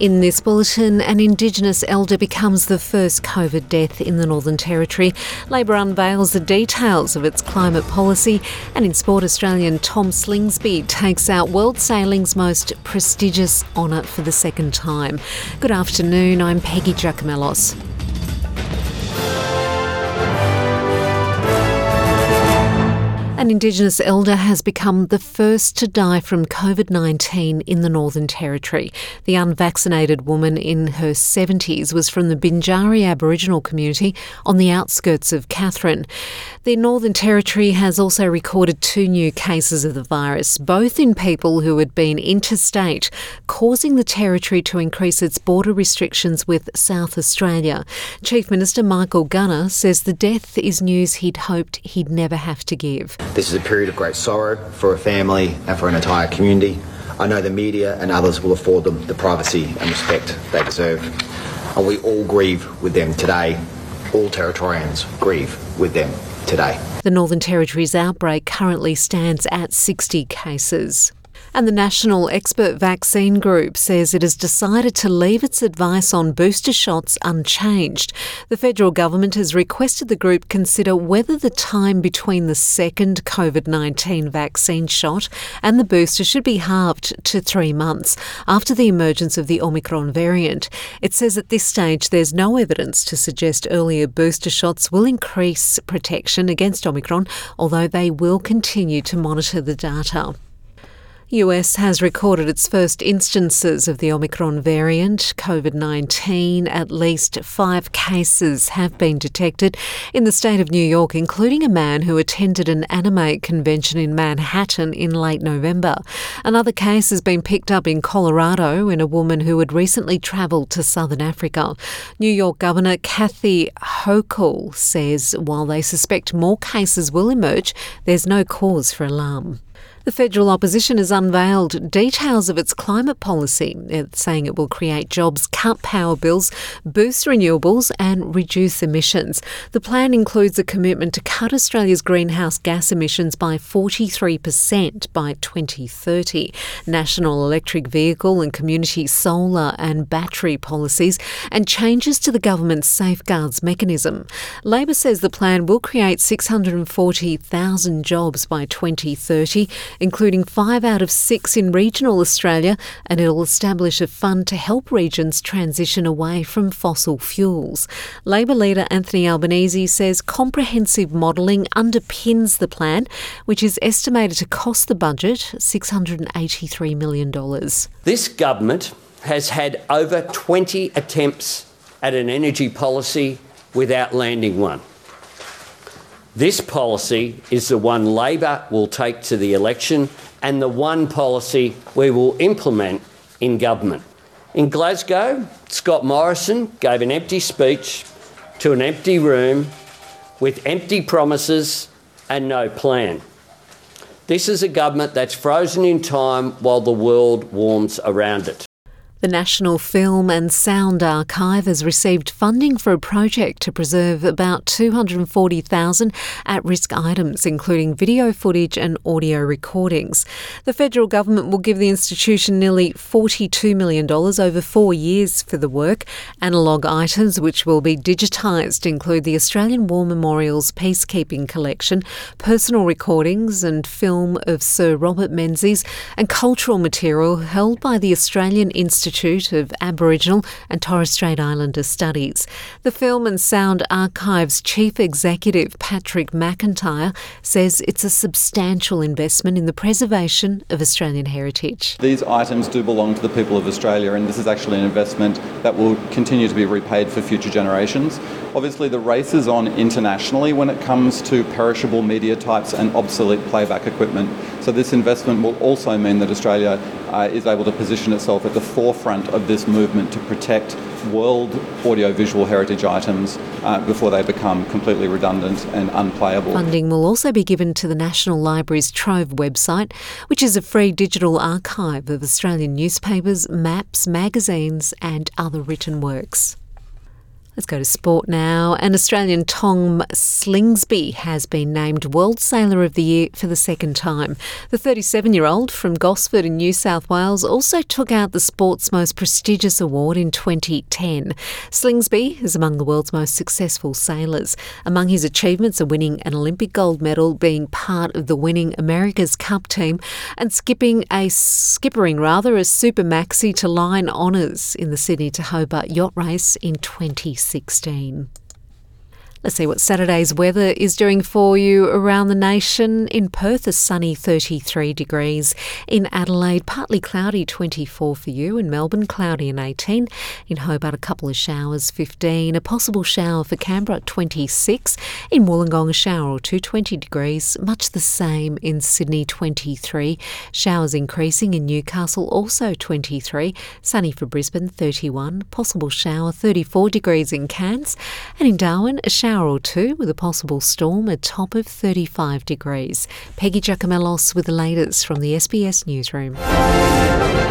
In this bulletin, an Indigenous elder becomes the first COVID death in the Northern Territory. Labor unveils the details of its climate policy. And in sport, Australian Tom Slingsby takes out World Sailing's most prestigious honour for the second time. Good afternoon, I'm Peggy Giacomellos. An Indigenous elder has become the first to die from COVID-19 in the Northern Territory. The unvaccinated woman in her 70s was from the Binjari Aboriginal community on the outskirts of Katherine. The Northern Territory has also recorded 2 new cases of the virus, both in people who had been interstate, causing the Territory to increase its border restrictions with South Australia. Chief Minister Michael Gunner says the death is news he'd hoped he'd never have to give. This is a period of great sorrow for a family and for an entire community. I know the media and others will afford them the privacy and respect they deserve. And we all grieve with them today. All Territorians grieve with them today. The Northern Territory's outbreak currently stands at 60 cases. And the National Expert Vaccine Group says it has decided to leave its advice on booster shots unchanged. The federal government has requested the group consider whether the time between the second COVID-19 vaccine shot and the booster should be halved to 3 months after the emergence of the Omicron variant. It says at this stage there's no evidence to suggest earlier booster shots will increase protection against Omicron, although they will continue to monitor the data. US has recorded its first instances of the Omicron variant, COVID-19. At least 5 cases have been detected in the state of New York, including a man who attended an anime convention in Manhattan in late November. Another case has been picked up in Colorado in a woman who had recently travelled to southern Africa. New York Governor Kathy Hochul says while they suspect more cases will emerge, there's no cause for alarm. The federal opposition has unveiled details of its climate policy. It's saying it will create jobs, cut power bills, boost renewables and reduce emissions. The plan includes a commitment to cut Australia's greenhouse gas emissions by 43% by 2030, national electric vehicle and community solar and battery policies, and changes to the government's safeguards mechanism. Labor says the plan will create 640,000 jobs by 2030, including 5 out of 6 in regional Australia, and it will establish a fund to help regions transition away from fossil fuels. Labor leader Anthony Albanese says comprehensive modelling underpins the plan, which is estimated to cost the budget $683 million. This government has had over 20 attempts at an energy policy without landing one. This policy is the one Labor will take to the election and the one policy we will implement in government. In Glasgow, Scott Morrison gave an empty speech to an empty room with empty promises and no plan. This is a government that's frozen in time while the world warms around it. The National Film and Sound Archive has received funding for a project to preserve about 240,000 at-risk items, including video footage and audio recordings. The federal government will give the institution nearly $42 million over 4 years for the work. Analogue items which will be digitised include the Australian War Memorial's Peacekeeping Collection, personal recordings and film of Sir Robert Menzies, and cultural material held by the Australian Institute of Aboriginal and Torres Strait Islander Studies. The Film and Sound Archive's Chief Executive, Patrick McIntyre, says it's a substantial investment in the preservation of Australian heritage. These items do belong to the people of Australia, and this is actually an investment that will continue to be repaid for future generations. Obviously, the race is on internationally when it comes to perishable media types and obsolete playback equipment. So this investment will also mean that Australia is able to position itself at the forefront of this movement to protect world audiovisual heritage items before they become completely redundant and unplayable. Funding will also be given to the National Library's Trove website, which is a free digital archive of Australian newspapers, maps, magazines and other written works. Let's go to sport now. And Australian Tom Slingsby has been named World Sailor of the Year for the second time. The 37-year-old from Gosford in New South Wales also took out the sport's most prestigious award in 2010. Slingsby is among the world's most successful sailors. Among his achievements are winning an Olympic gold medal, being part of the winning America's Cup team, and skippering a Super Maxi to line honours in the Sydney to Hobart yacht race in 2016. Let's see what Saturday's weather is doing for you around the nation. In Perth, a sunny 33 degrees. In Adelaide, partly cloudy 24 for you. In Melbourne, cloudy and 18. In Hobart, a couple of showers 15. A possible shower for Canberra 26. In Wollongong, a shower or two 20 degrees. Much the same in Sydney 23. Showers increasing in Newcastle, also 23. Sunny for Brisbane 31. Possible shower 34 degrees in Cairns. And in Darwin, a shower or two with a possible storm, a top of 35 degrees. Peggy Giacomellos with the latest from the SBS Newsroom.